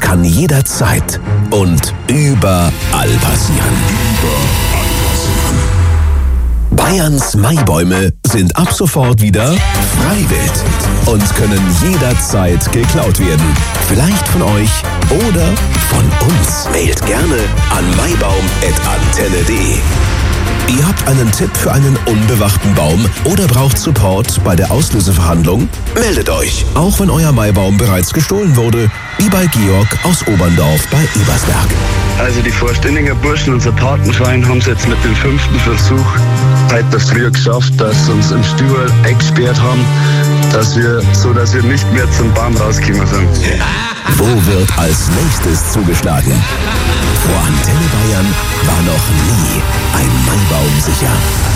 kann jederzeit und überall passieren. Bayerns Maibäume sind ab sofort wieder Freiwild und können jederzeit geklaut werden. Vielleicht von euch oder von uns. Mailt gerne an maibaum@antenne.de. Ihr habt einen Tipp für einen unbewachten Baum oder braucht Support bei der Auslöseverhandlung? Meldet euch, auch wenn euer Maibaum bereits gestohlen wurde, wie bei Georg aus Oberndorf bei Ebersberg. Also die Vorständiger Burschen, unser Patenverein, haben es jetzt mit dem 5. Versuch heute früh geschafft, dass sie uns im Stüberl eingesperrt haben, dass wir nicht mehr zum Baum rauskommen sind. Wo wird als nächstes zugeschlagen? Vor Antenne Bayern war noch nie ein Maibaum sicher.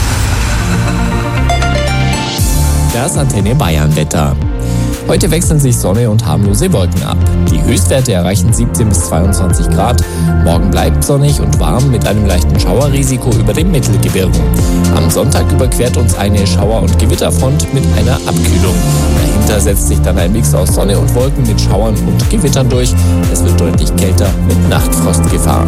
Das Antenne Bayern Wetter. Heute wechseln sich Sonne und harmlose Wolken ab. Die Höchstwerte erreichen 17 bis 22 Grad. Morgen bleibt sonnig und warm mit einem leichten Schauerrisiko über dem Mittelgebirge. Am Sonntag überquert uns eine Schauer- und Gewitterfront mit einer Abkühlung. Dahinter setzt sich dann ein Mix aus Sonne und Wolken mit Schauern und Gewittern durch. Es wird deutlich kälter mit Nachtfrostgefahr.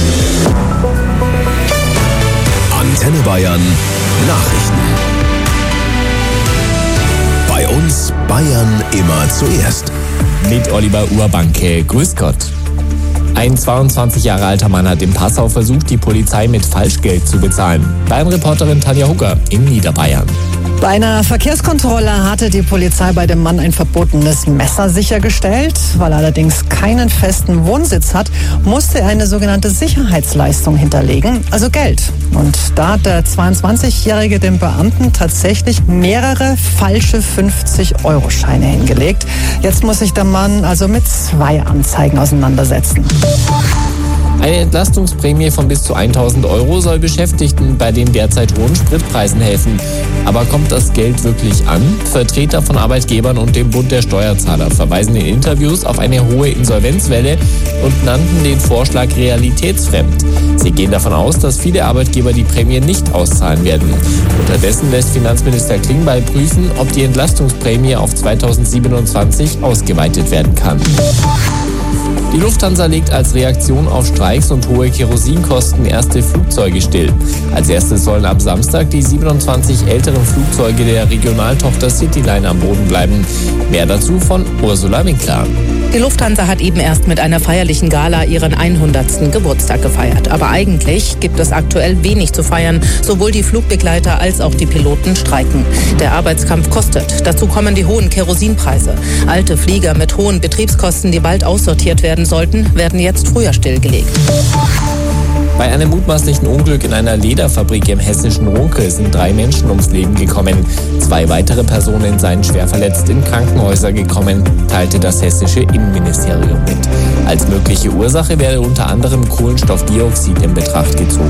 Antenne Bayern Nachrichten. Bei uns Bayern immer zuerst. Mit Oliver Urbanke. Grüß Gott. Ein 22 Jahre alter Mann hat in Passau versucht, die Polizei mit Falschgeld zu bezahlen. Bayern-Reporterin Tanja Hugger in Niederbayern. Bei einer Verkehrskontrolle hatte die Polizei bei dem Mann ein verbotenes Messer sichergestellt. Weil er allerdings keinen festen Wohnsitz hat, musste er eine sogenannte Sicherheitsleistung hinterlegen, also Geld. Und da hat der 22-Jährige dem Beamten tatsächlich mehrere falsche 50-Euro-Scheine hingelegt. Jetzt muss sich der Mann also mit 2 Anzeigen auseinandersetzen. Eine Entlastungsprämie von bis zu 1.000 Euro soll Beschäftigten bei den derzeit hohen Spritpreisen helfen. Aber kommt das Geld wirklich an? Vertreter von Arbeitgebern und dem Bund der Steuerzahler verweisen in Interviews auf eine hohe Insolvenzwelle und nannten den Vorschlag realitätsfremd. Sie gehen davon aus, dass viele Arbeitgeber die Prämie nicht auszahlen werden. Unterdessen lässt Finanzminister Klingbeil prüfen, ob die Entlastungsprämie auf 2027 ausgeweitet werden kann. Die Lufthansa legt als Reaktion auf Streiks und hohe Kerosinkosten erste Flugzeuge still. Als erstes sollen ab Samstag die 27 älteren Flugzeuge der Regionaltochter Cityline am Boden bleiben. Mehr dazu von Ursula Winkler. Die Lufthansa hat eben erst mit einer feierlichen Gala ihren 100. Geburtstag gefeiert. Aber eigentlich gibt es aktuell wenig zu feiern. Sowohl die Flugbegleiter als auch die Piloten streiken. Der Arbeitskampf kostet. Dazu kommen die hohen Kerosinpreise. Alte Flieger mit hohen Betriebskosten, die bald aussortiert werden sollten, werden jetzt früher stillgelegt. Bei einem mutmaßlichen Unglück in einer Lederfabrik im hessischen Runkel sind 3 Menschen ums Leben gekommen. 2 weitere Personen seien schwer verletzt in Krankenhäuser gekommen, teilte das hessische Innenministerium mit. Als mögliche Ursache werde unter anderem Kohlenstoffdioxid in Betracht gezogen.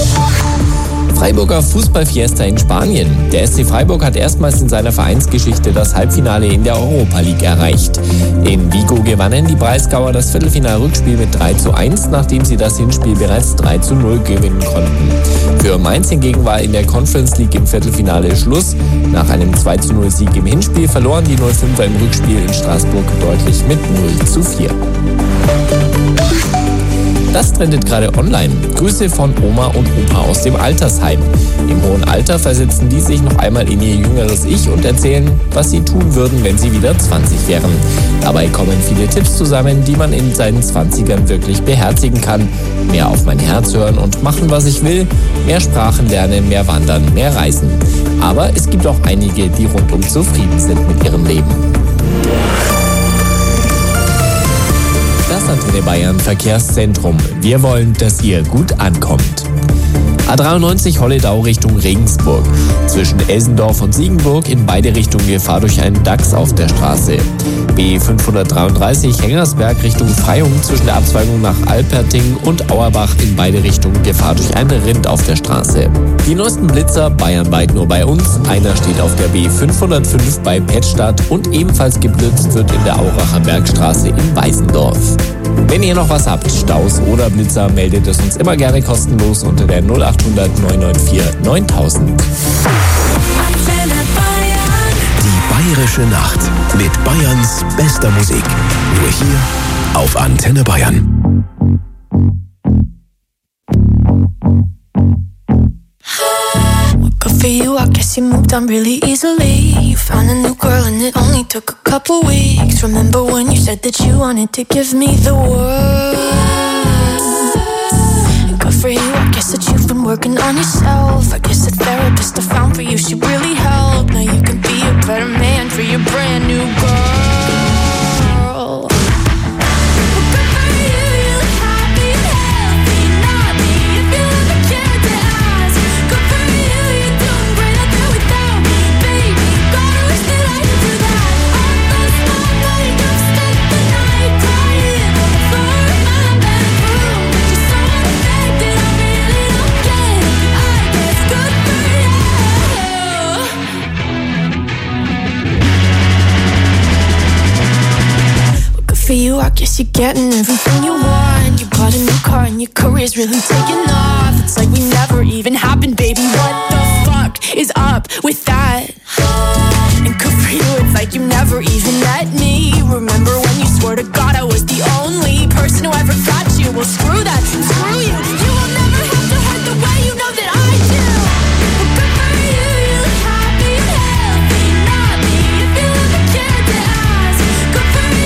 Freiburger Fußballfiesta in Spanien. Der SC Freiburg hat erstmals in seiner Vereinsgeschichte das Halbfinale in der Europa League erreicht. In Vigo gewannen die Breisgauer das Viertelfinal-Rückspiel mit 3:1, nachdem sie das Hinspiel bereits 3:0 gewinnen konnten. Für Mainz hingegen war in der Conference League im Viertelfinale Schluss. Nach einem 2:0-Sieg im Hinspiel verloren die 05er im Rückspiel in Straßburg deutlich mit 0:4. Das trendet gerade online. Grüße von Oma und Opa aus dem Altersheim. Im hohen Alter versetzen die sich noch einmal in ihr jüngeres Ich und erzählen, was sie tun würden, wenn sie wieder 20 wären. Dabei kommen viele Tipps zusammen, die man in seinen 20ern wirklich beherzigen kann. Mehr auf mein Herz hören und machen, was ich will. Mehr Sprachen lernen, mehr wandern, mehr reisen. Aber es gibt auch einige, die rundum zufrieden sind mit ihrem Leben. Das Antenne Bayern Verkehrszentrum. Wir wollen, dass ihr gut ankommt. A93 Holledau Richtung Regensburg. Zwischen Elsendorf und Siegenburg in beide Richtungen Gefahr durch einen Dachs auf der Straße. B533 Hengersberg Richtung Freyung zwischen der Abzweigung nach Alperting und Auerbach in beide Richtungen Gefahr durch einen Rind auf der Straße. Die neuesten Blitzer bayernweit nur bei uns. Einer steht auf der B505 bei Pettstadt und ebenfalls geblitzt wird in der Auracher Bergstraße in Weißendorf. Wenn ihr noch was habt, Staus oder Blitzer, meldet es uns immer gerne kostenlos unter der 0800 994 9000. Die bayerische Nacht mit Bayerns bester Musik. Nur hier auf Antenne Bayern. Good for you, I guess you moved on really easily. You found a new girl and it only took a couple weeks. Remember when you said that you wanted to give me the world? Good for you, I guess that you've been working on yourself. I guess the therapist I found for you, she really helped. Now you can be a better man for your brand new girl. For you, I guess you're getting everything you want. You bought a new car and your career's really taking off. It's like we never even happened, baby. What the fuck is up with that? And good for you, it's like you never even met me. Remember when you swore to God I was the only person who ever got you? Well, screw that, screw you. You will never have to hurt the way you know that I do. Well, good for you, you look happy and healthy. Not me, if you ever cared to ask. Good for you.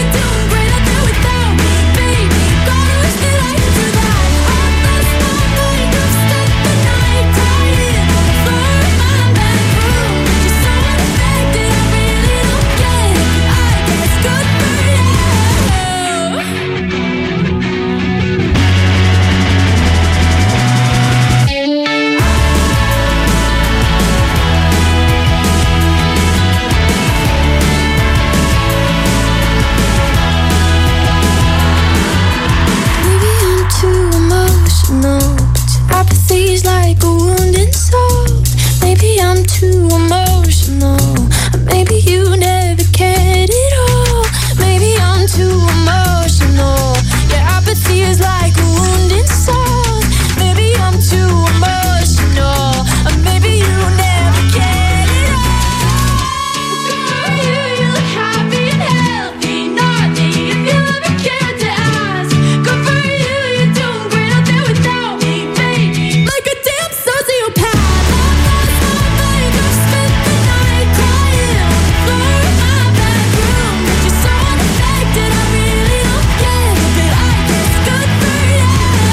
Apathy's like a wounded soul. Maybe I'm too emotional. Maybe you never cared at all. Maybe I'm too emotional. Yeah, apathy is like a wounded soul. Maybe I'm too emotional. Maybe you never cared at all. You look happy and healthy. Not me, if you ever cared to ask. Good for you, you're doing great out there without me. Like a damn sociopath. I've spent the night crying on the floor of my bedroom. But you're so unaffected, I really don't get it. But I guess good for you.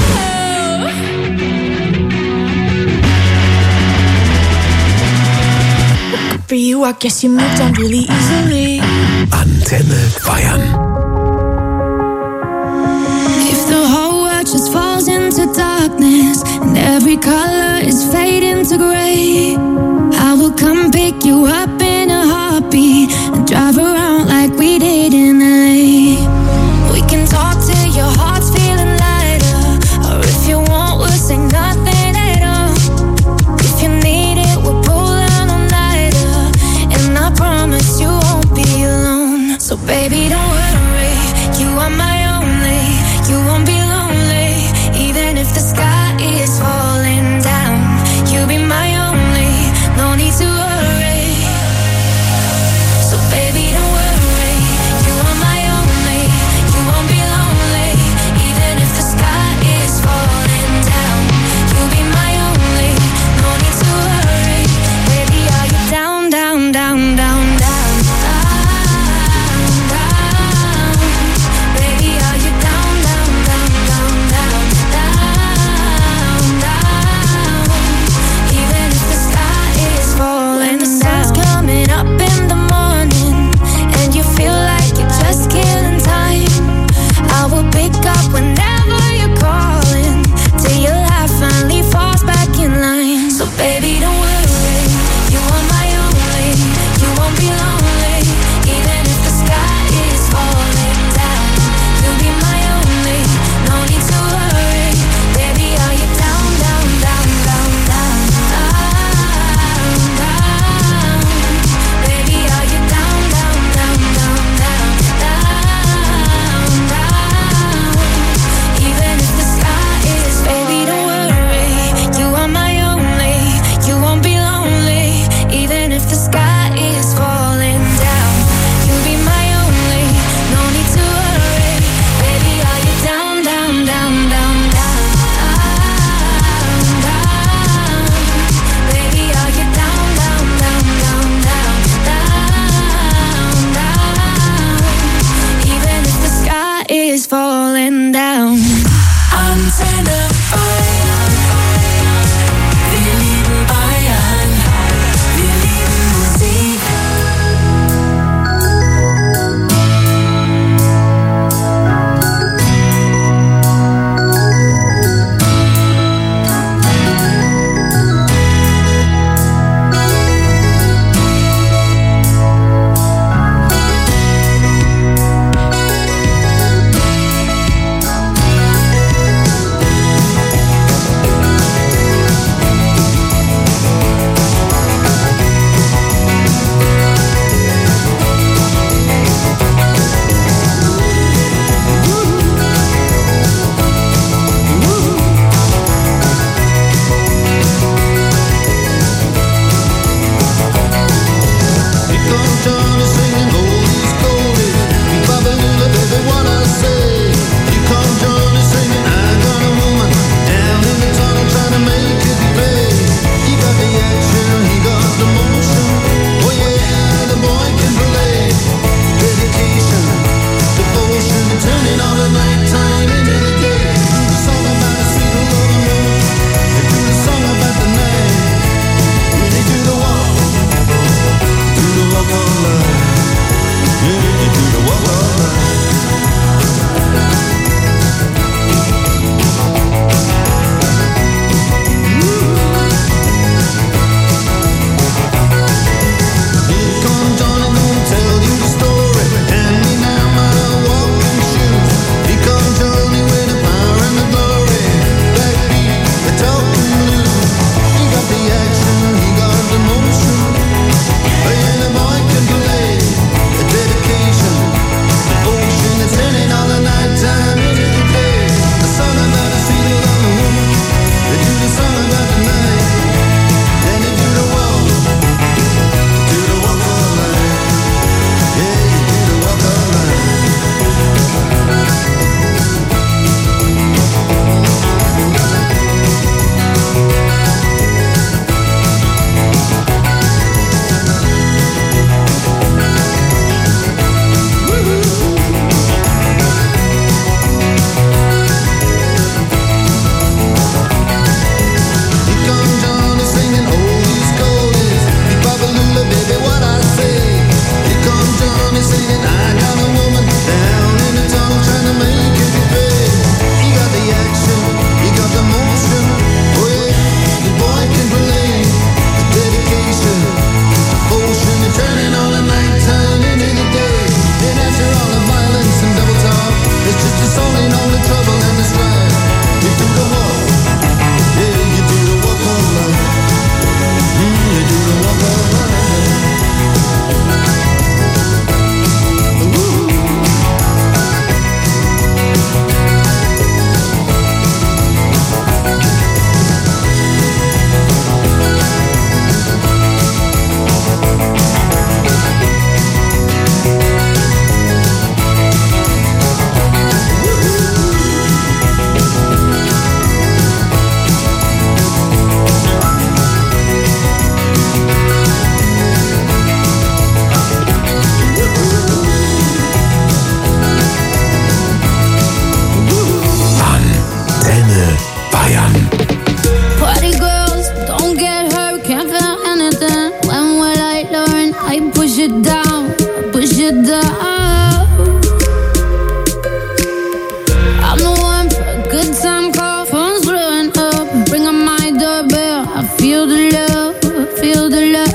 Good for you, I guess you moved on really easily. Antenne Bayern. If the whole world just falls into darkness and every color is fading to gray, I will come pick you up in a heartbeat and drive around like we did in LA. We can talk till your heart's feeling lighter, or if you want, we'll say nothing at all. If you need it, we'll pull down all-nighter, and I promise you won't be alone. So baby, don't worry, you are my only. You won't be lonely, even if the sky is falling down. You'll be my only, no need to worry. Feel the love, feel the love.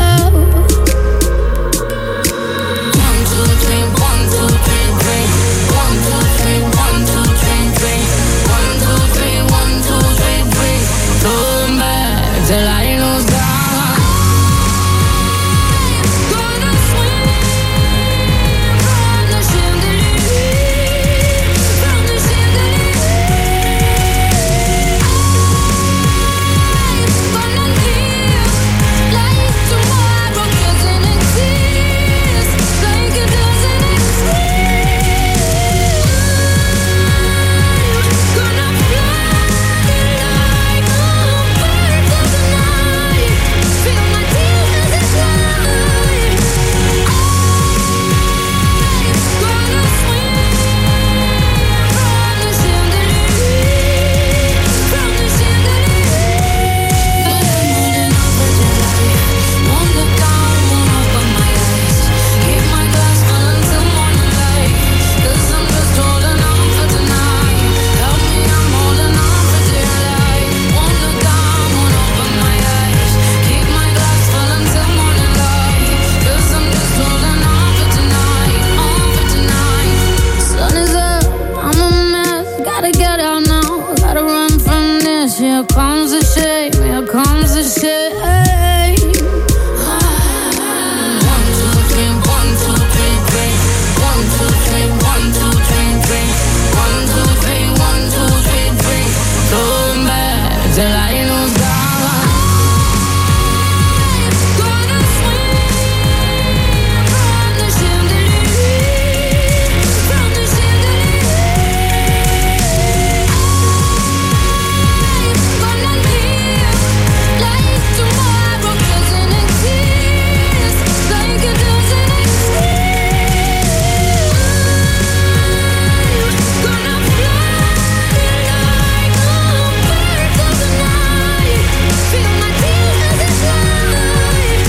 1, 2, 3, 1, 2, 3, 3. 1, 2, 3, 1, 2, 3, 3. 1, 2, 3, 1, 2, 3, 3. Going back till I lose God. Gonna swim from the chandelier, from the chandelier. Gonna live like tomorrow doesn't exist, like it doesn't exist. Gonna fly like a bird of the night. Feel my tears as they slide. Gonna swim from the chandelier, from the chandelier. But I'm holding on for dear life. Won't look down, won't open my eyes. Keep my glass full until morning light. 'Cause I'm just holding on for tonight. Help me, I'm holding on for dear life. Won't look down, won't open my eyes. Keep my glass full until morning light. 'Cause I'm just holding on for tonight, on for tonight. Sun is up, I'm a mess. Gotta get out now, gotta run from this. Here comes the shame, here comes the shame. 1, 2, 3, 1, 2, 3, 3. 1, 2, 3, 1, 2, 3, 3. 1, 2, 3, 1, 2, 3, 3. Going back till I lose God. Gonna swim from the chandelier, from the chandelier. Gonna live like tomorrow doesn't exist, like it doesn't exist. Gonna fly like a bird of the night. Feel my tears as they slide.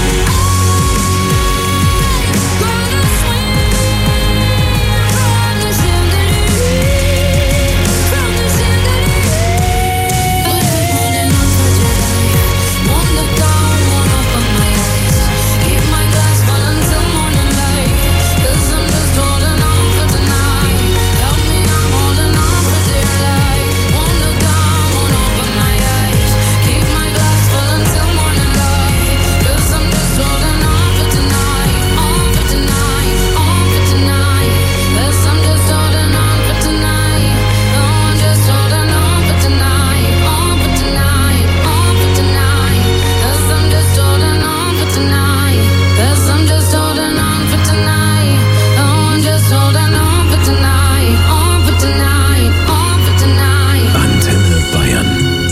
Gonna swim from the chandelier, from the chandelier. But I'm holding on for dear life. Won't look down, won't open my eyes. Keep my glass full until morning light. 'Cause I'm just holding on for tonight. Help me, I'm holding on for dear life. Won't look down, won't open my eyes. Keep my glass full until morning light. 'Cause I'm just holding on for tonight, on for tonight, on for tonight. 'Cause I'm just holding on for tonight. Oh, I'm just holding on for tonight, on for tonight, on for tonight. 'Cause I'm just holding on for tonight. 'Cause I'm just holding on for tonight. Oh, I'm just holding on for tonight, on for tonight, on for tonight. Antenne Bayern.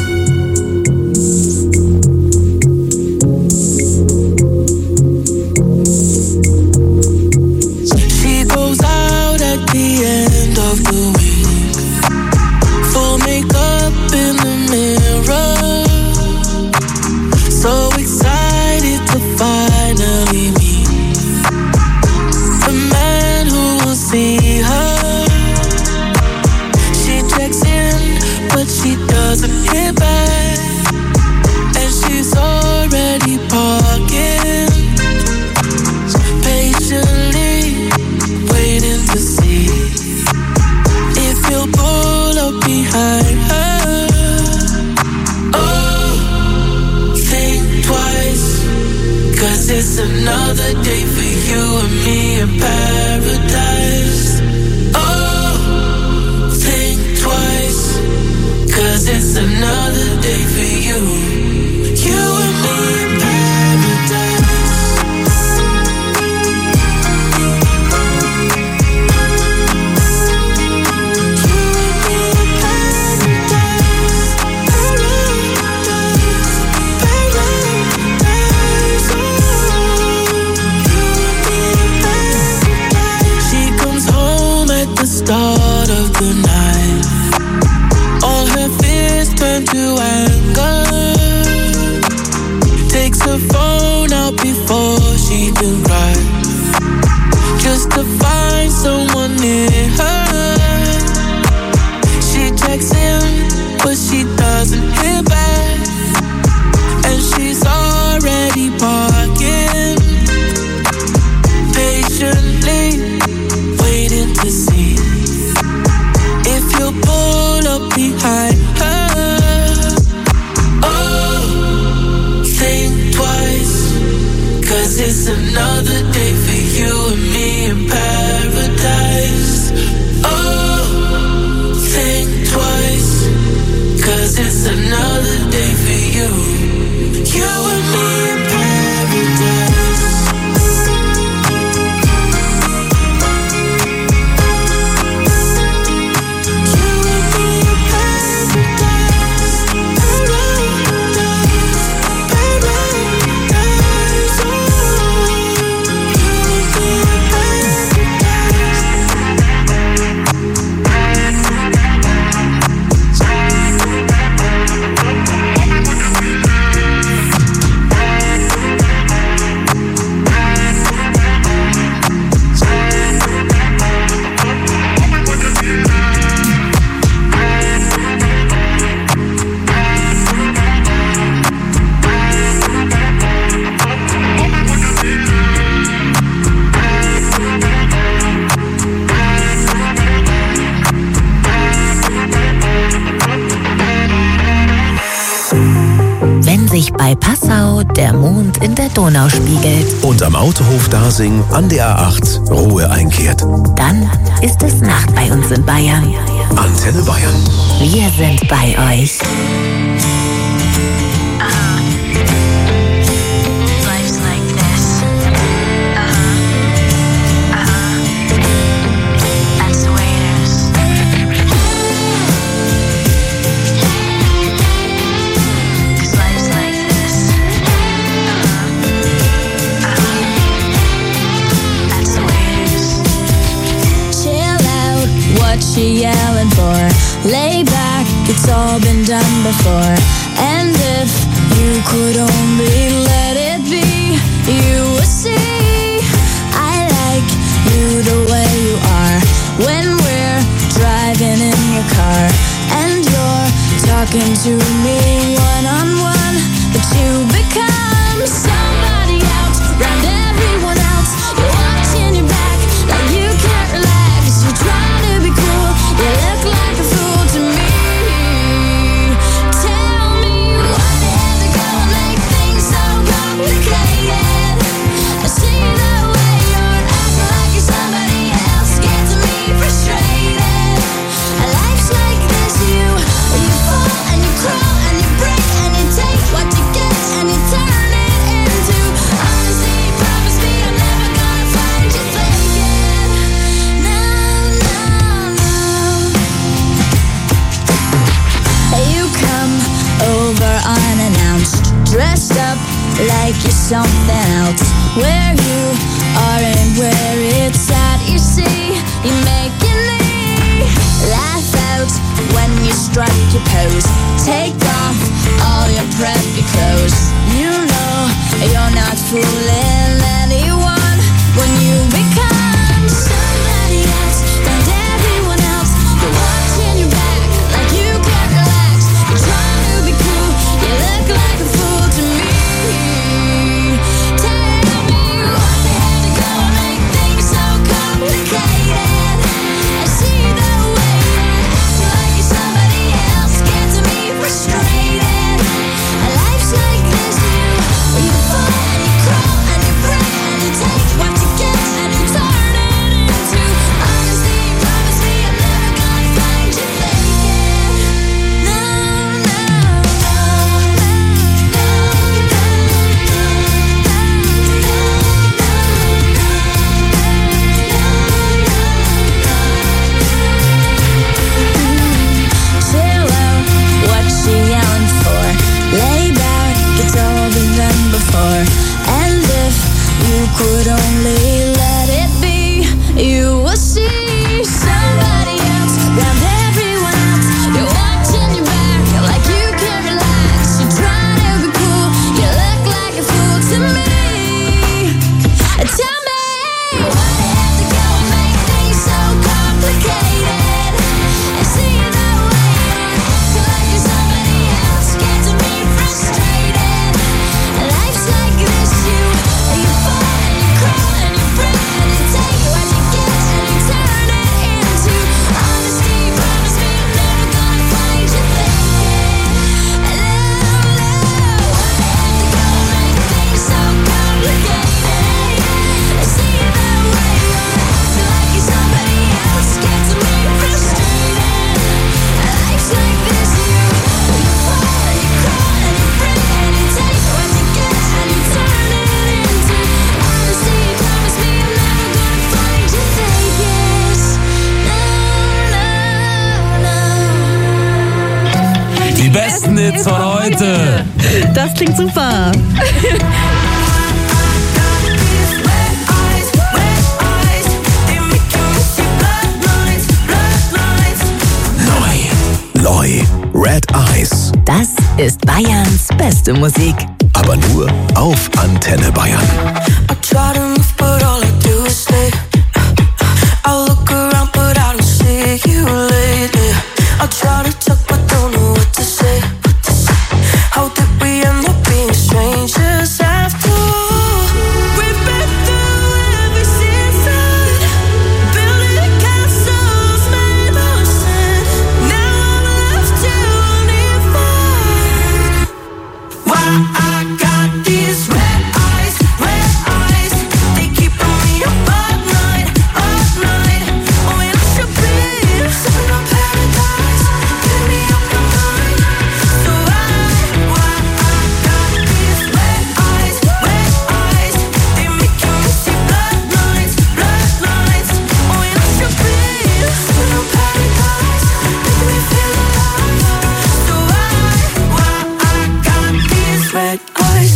She goes out at the end of the week. Full makeup in the mirror. So excited to finally meet the man who will see her. She checks in, but she doesn't hear back. And she's already parking, patiently waiting to see if he'll pull up behind her. Oh, think twice, 'cause it's another day for you and me in paradise. Oh, think twice, 'cause it's another day for you, you and me in paradise. She comes home at the start of the night. All her fears turn to anger. it's another day for you and me in paradise. Oh, think twice, 'cause it's another day for you. You and me in paradise. Bei Passau der Mond in der Donau spiegelt. Und am Autohof Dasing an der A8 Ruhe einkehrt. Dann ist es Nacht bei uns in Bayern. Antenne Bayern. Wir sind bei euch. She yelling for? Lay back, it's all been done before. And if you could only let it be, you would see I like you the way you are. When we're driving in your car and you're talking to me one-on-one, but you become somebody else, round everyone else. You're watching your back like you can't relax. You're trying to be cool, you look like a fool to me. Tell me what had to go and make things so complicated. I see the way you're acting like you're somebody else, gets me frustrated. Life's like this, you fall and you crawl and you break and you take what you get and you turn it into honesty. Promise me I'm never gonna find you faking. No, no, no. You come over unannounced, dressed up like you're something else. Where you are and where it's at, you see, you're making me laugh out when you strike your pose. Take off all your preppy clothes. You know you're not fooling anyone when you become somebody else, and everyone else. You're watching your back like you can't relax. You're trying to be cool, you look like a fool to me. Tell me what had to go and make things so complicated. I see the way you're acting like you're somebody else, gets me frustrated. Life's like this, you fall and you crawl and you break and you take what you get and you turn it into honesty. Promise me I'm never gonna find you faking. No, no, no, chill out, what she yelling for? Lay back, it's all been done before. And if you could only let it be, you will see somebody else, round everyone else. You're watching your back like you can't relax. You're trying to be cool, you look like a fool to me. Tell me what had to go and make things so complicated. I see the way you're acting like you're somebody else, gets me frustrated. Life's like this. bitte. Das klingt super. Neu. Red Eyes. Das ist Bayerns beste Musik. Aber nur auf Antenne Bayern. I try to move, but all I do is stay. I look around, but I don't see you lately. I try to talk, but don't know what to say. How did we end up being strangers after all? We've been through every season, building castles made of sand. Now I'm left to only find why I got these red eyes, they keep me up all night, oh, and I should be living on paradise, get me up my mind. So why I got these red eyes, they making me see bloodlines, oh, and I should be living on paradise, make me feel alive. So why I got these red eyes.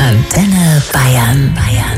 Antenne Bayern.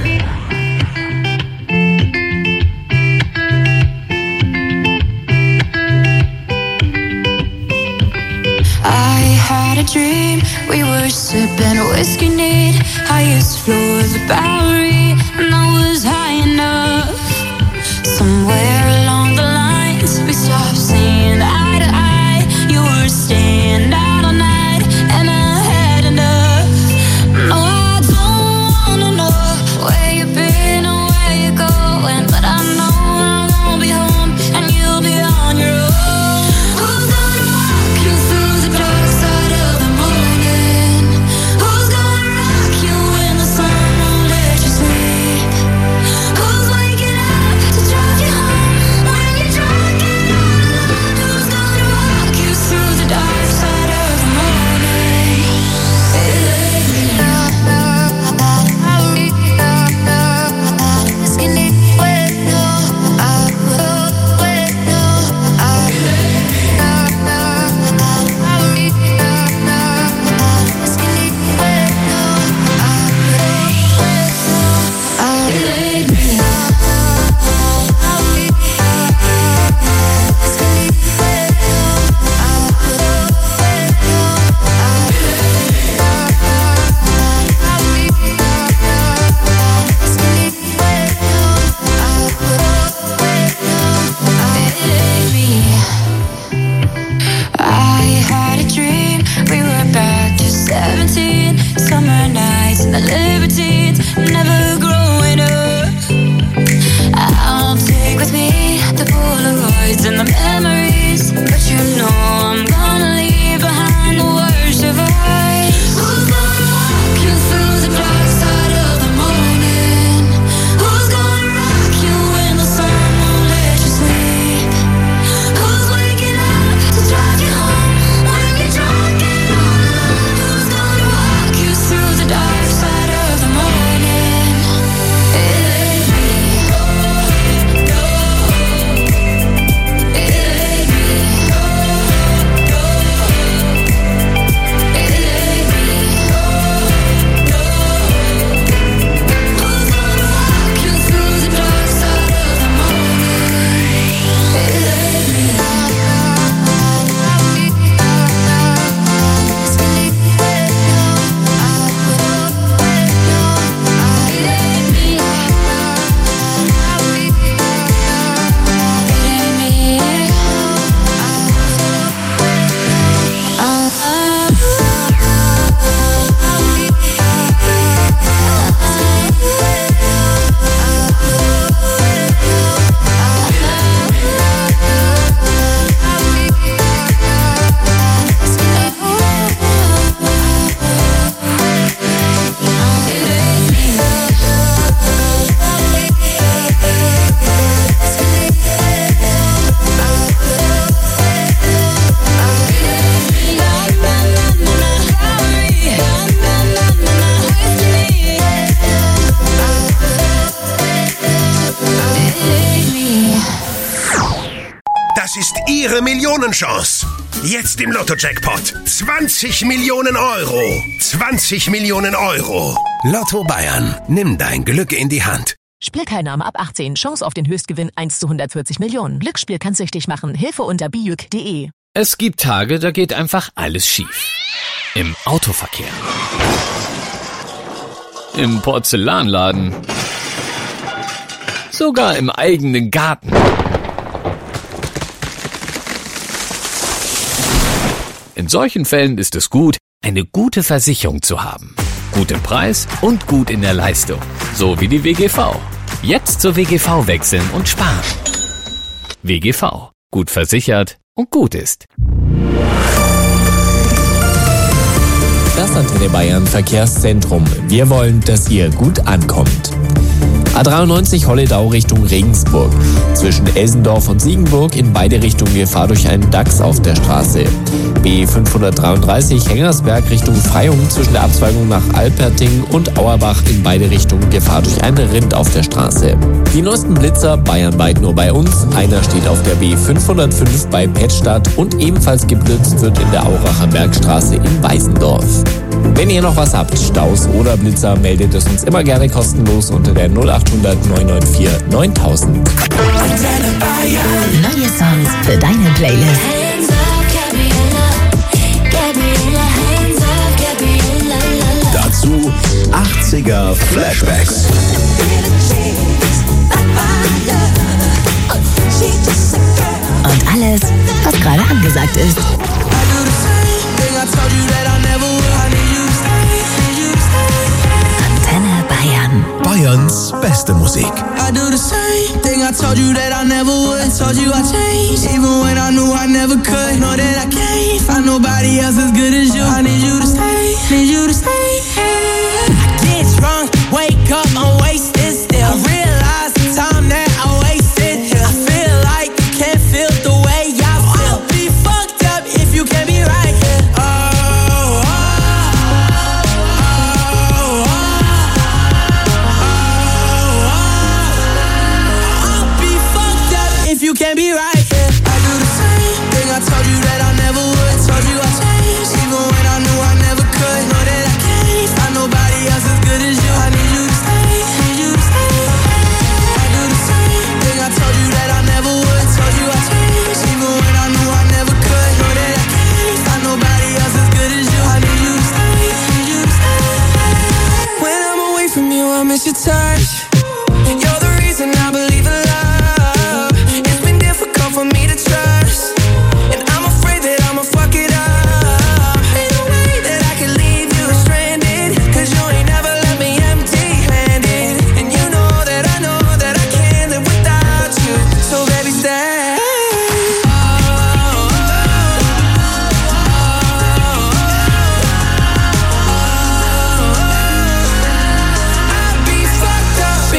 I had a dream, we were sipping whiskey neat, highest floor of the Bowery, and I was high enough. Somewhere along the lines, we stopped seeing eye to eye. You were staying out all night, and I had enough. No, I don't wanna know where you've been or where you're going, but I know I won't be home, and you'll be on your own. Who's gonna walk you through the dark side of the morning? Who's gonna rock you when the sun won't let you sleep? Who's waking up to drive you home when you're drunk and all alone? Who's gonna walk you through the dark side of the morning? I had a dream, we were back to 17, summer nights and the libertines, never growing up. I'll take with me the Polaroids and the memories, but you know I'm gonna leave behind the worst of us. Who's gonna walk you through the dark side of the morning? Who's gonna rock you when the sun won't let you sleep? Who's waking up to drive you home when you're drunk and all alone? Who's gonna walk you through the dark side of the morning? It ain't me. It ain't me. It ain't me. Who's gonna walk you through the dark side of the morning? It ain't me. Das ist Ihre Millionenchance. Jetzt im Lotto-Jackpot. 20 Millionen Euro. 20 Millionen Euro. Lotto Bayern. Nimm dein Glück in die Hand. Spielteilnahme ab 18. Chance auf den Höchstgewinn 1 zu 140 Millionen. Glücksspiel kann süchtig machen. Hilfe unter bijuk.de. Es gibt Tage, da geht einfach alles schief. Im Autoverkehr. Im Porzellanladen. Sogar im eigenen Garten. In solchen Fällen ist es gut, eine gute Versicherung zu haben. Gut im Preis und gut in der Leistung. So wie die WGV. Jetzt zur WGV wechseln und sparen. WGV. Gut versichert und gut ist. Das Antenne Bayern Verkehrszentrum. Wir wollen, dass ihr gut ankommt. A93 Holledau Richtung Regensburg. Zwischen Elsendorf und Siegenburg in beide Richtungen Gefahr durch einen Dachs auf der Straße. B533 Hengersberg Richtung Freyung zwischen der Abzweigung nach Alperting und Auerbach in beide Richtungen Gefahr durch einen Rind auf der Straße. Die neuesten Blitzer bayernweit nur bei uns. Einer steht auf der B505 bei Pettstadt und ebenfalls geblitzt wird in der Auracher Bergstraße in Weißendorf. Wenn ihr noch was habt, Staus oder Blitzer, meldet es uns immer gerne kostenlos unter der 0800 994 9000. Neue Songs für deine Playlist. Dazu 80er Flashbacks. Und alles, was gerade angesagt ist. Antenne Bayern. Bayerns beste Musik. I do the same thing I told you that I never would. I told you I changed, even when I knew I never could. Know that I can't find nobody else as good as you. I need you to stay, need you to stay. I get drunk, wake up, I'm wasted still. I realize the time that I wasted here. I feel like you can't feel the way I feel. I'll be fucked up if you can't be right here. You can't be right, yeah. I do the same thing I told you that I never would. Told you I changed, even when I knew I never could. Know that I can't find nobody else as good as you. I need you to stay, need you to stay. I do the same thing I told you that I never would. Told you I changed, even when I knew I never could. Know that I can't find nobody else as good as you. I need you to stay, need you to stay. When I'm away from you, I miss your touch. You're the reason I believe in love. For me to trust, and I'm afraid that I'ma fuck it up. Ain't no way that I can leave you stranded, 'cause you ain't never left me empty-handed. And you know that I can't live without you. So baby, stay. I'd be fucked up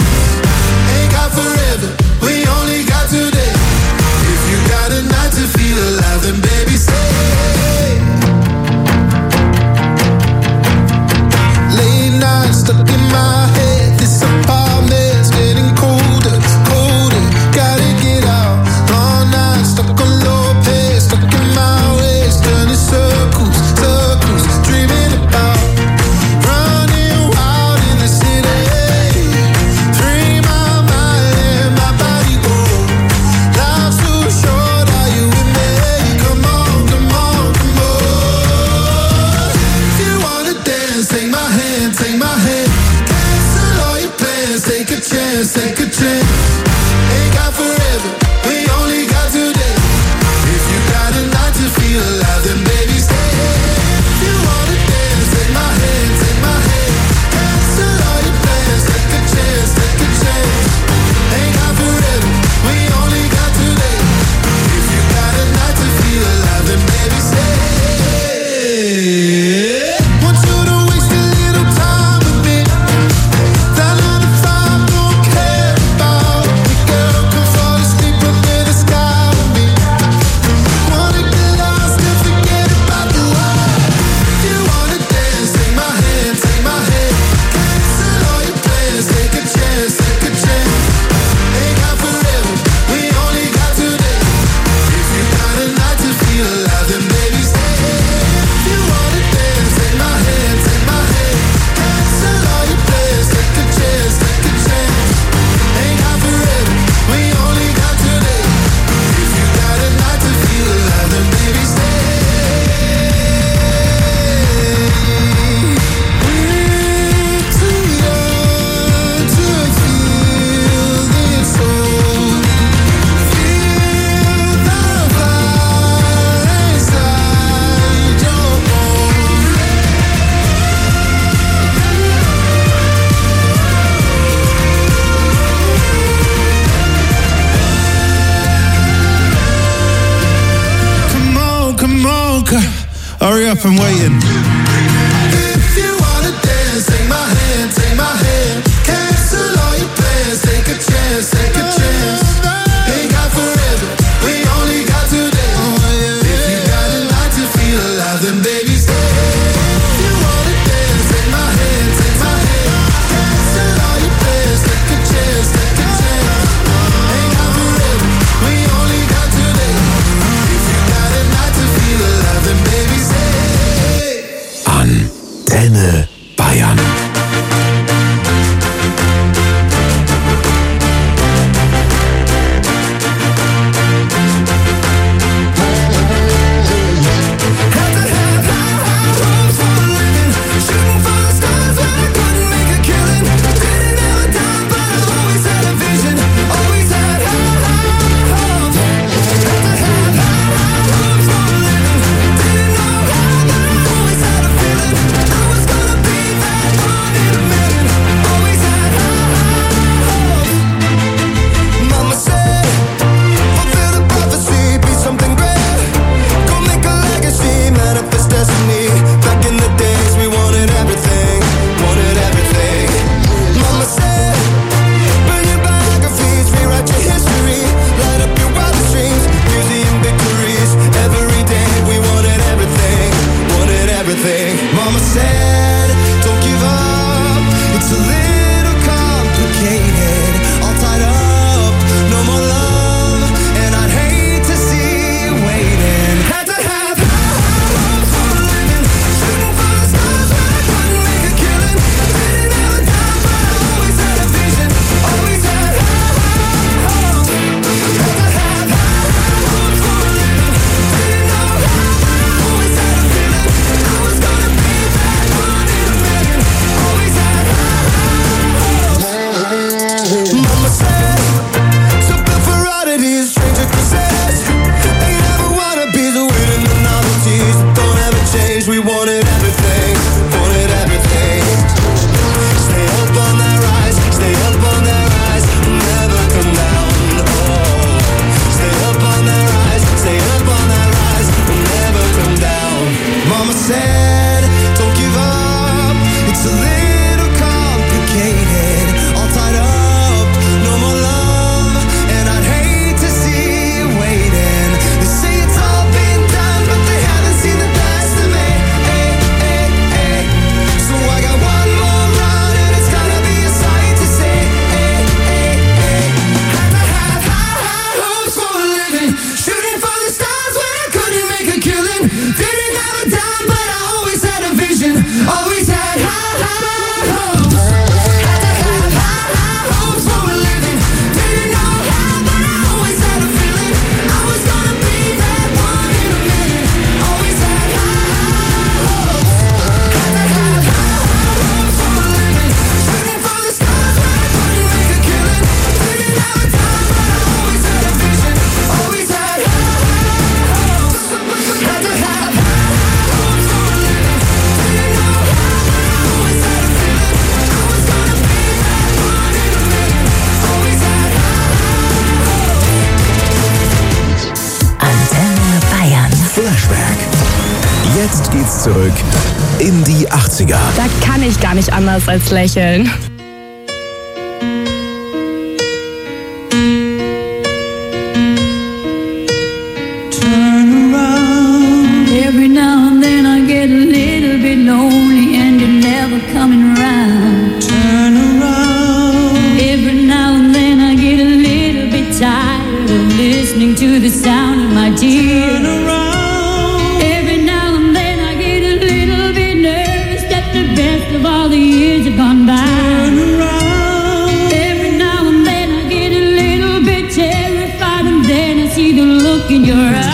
Ain't got forever, we only got today. If you got a night to feel alive, then baby stay. Late night stuck in my head. This apartment's getting colder, colder. Gotta get out. All night stuck on low pace, stuck in my ways, turning circles, circles, dreaming about running wild in the city. Free my mind and my body go. Life's too short, are you with me? Come on, come on, come on. If you wanna dance, take my hand, take my hand. Cancel all your plans, take a chance, take a chance. Ain't got forever, we only got today. If you got a night to feel alive, then baby stay. If you wanna dance, take my hand, take my hand. Cancel all your plans, take a chance, take a chance. Ain't got forever, we only got today. If you got a night to feel alive, then baby stay. Want you to waste a little time with me. That 9 to 5 don't care about me. Girl, come fall asleep under the sky with me. Wanna get lost and forget about the world. If you wanna dance, take my hand, take my hand. Cancel all your plans, take a chance, take a chance. Ain't got forever, we only got today. If you got a night to feel alive, then baby stay. If you wanna dance, take my hand, take my hand. Cancel all your plans, take a chance, take a chance. Ain't got forever, we only got today. If you got a night to feel alive, then baby stay. We're too young to feel this old. Feel the fire inside your bones. Come on, hurry up, I'm waiting. If you wanna dance, take my hand, take my hand. Cancel all your plans, take a chance, take a chance. Ain't got forever, we only got today. If you got a night to feel alive, then baby stay. If you wanna dance, take my hand, take my hand. Cancel all your plans, take a chance, take a chance. Ain't got forever, we only got today. If you got a night to feel alive, then baby stay. geht's zurück in die 80er. Da kann ich gar nicht anders als lächeln. Turn around. Every now and then I get a little bit lonely and you're never coming around. Turn around. Every now and then I get a little bit tired of listening to the sound of my tears. Turn around. Every now and then I get a little bit nervous that the best of all the years have gone by. Turn around. Every now and then I get a little bit terrified and then I see the look in your eyes.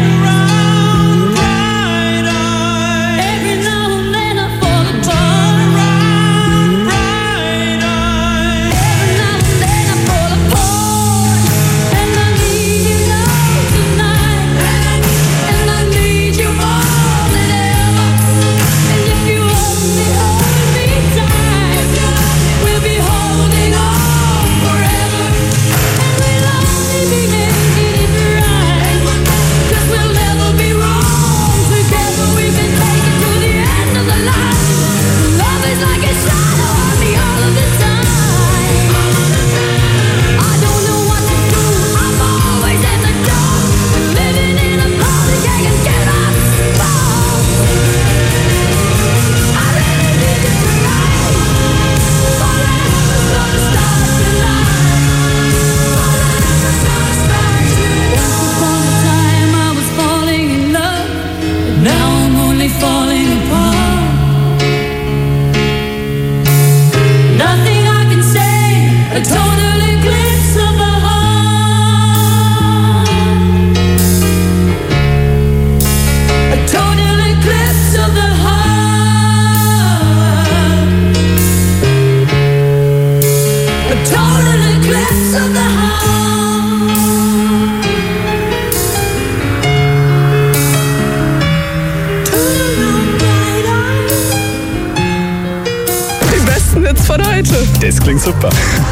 Von heute. Das klingt super.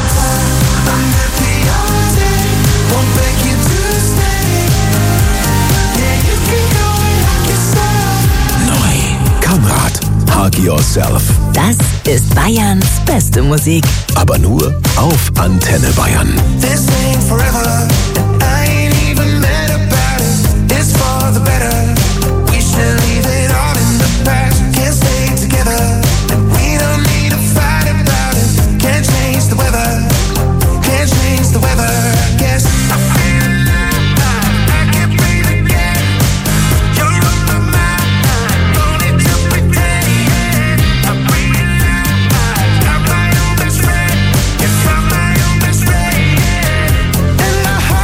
Neu. Kamrat. Hug Yourself. Das ist Bayerns beste Musik. Aber nur auf Antenne Bayern. This ain't forever, and I ain't even mad about it. It's for the better. We should leave it all in the past. Can't stay together, and we don't need to fight about it. Can't change the weather, can't change the weather. I guess I feel alive, I can't breathe again. You're on my mind, don't need to pretend. I realize I'm my own best friend. Yes, I'm my own best friend. And I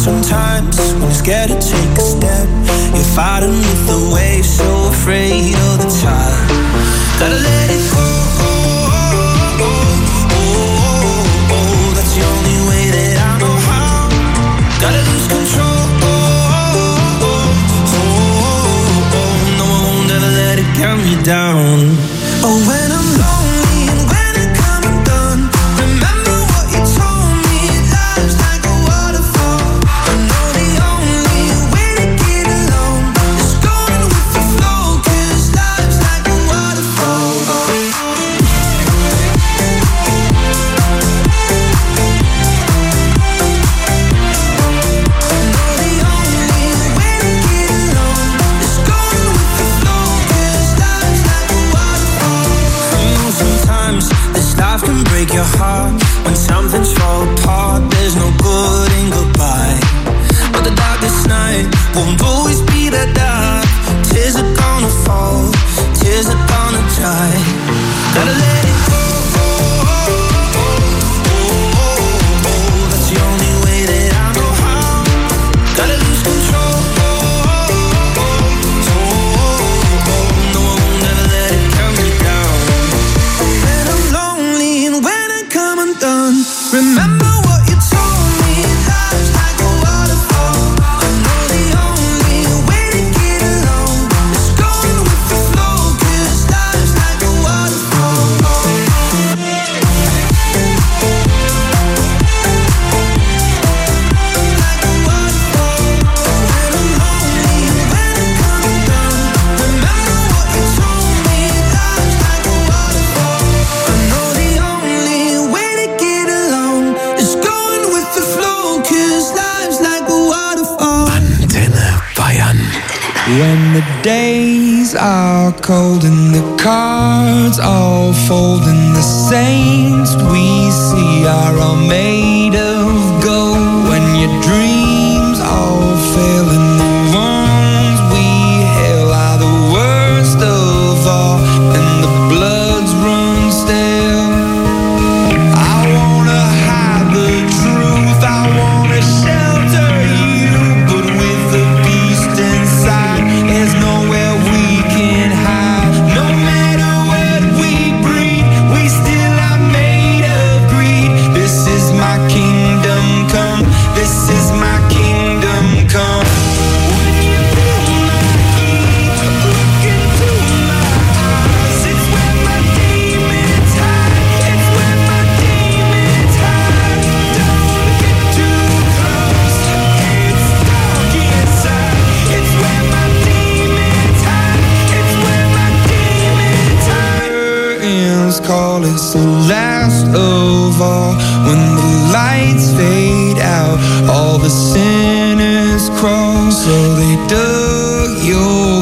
sometimes when you're scared to take a step, you're fighting with the waves, so afraid of the tide. Gotta let it go. That's the only way that I know how. Gotta lose control. No, I won't ever let it count me down. Oh, when I'm lonely and when I come undone, remember what you told me. Life's like a waterfall. I know the only way to get along is going with the flow, 'cause life's like a waterfall. Life can break your heart when something's fall apart. There's no good in goodbye, but the darkest night won't always be that dark. Tears are gonna fall, tears are gonna dry. Gotta let it go. That's the only way that I know how. Gotta lose control. No, I won't never let it count me down. When I'm lonely and when I come undone, remember what you told me. Life's like a waterfall. I know the only way to get along is going with the flow, 'cause life's like a waterfall. Like a waterfall. When I'm lonely and when I come undone, remember what you told me. Life's like a waterfall. I know the only way to get along is going with the flow, 'cause life's like a waterfall. Antenne Bayern. When the days are cold and the cards all fold and the saints we see are all made of gold, when your dreams all fail and the ones we hail are the worst of all and the bloods run stale. I wanna hide the truth, I wanna shelter you, but with the beast inside, there's nowhere we can hide. No matter what we breed, we still are made of greed. This is my kingdom come, this is my kingdom come. When you feel my heat, look into my eyes. It's where my demons hide, it's where my demons hide. Don't get too close, it's dark inside. It's where my demons hide, it's where my demons hide. Curtains call, it's the last of all. When the lights fade out, all the sinners crawl. So they dug your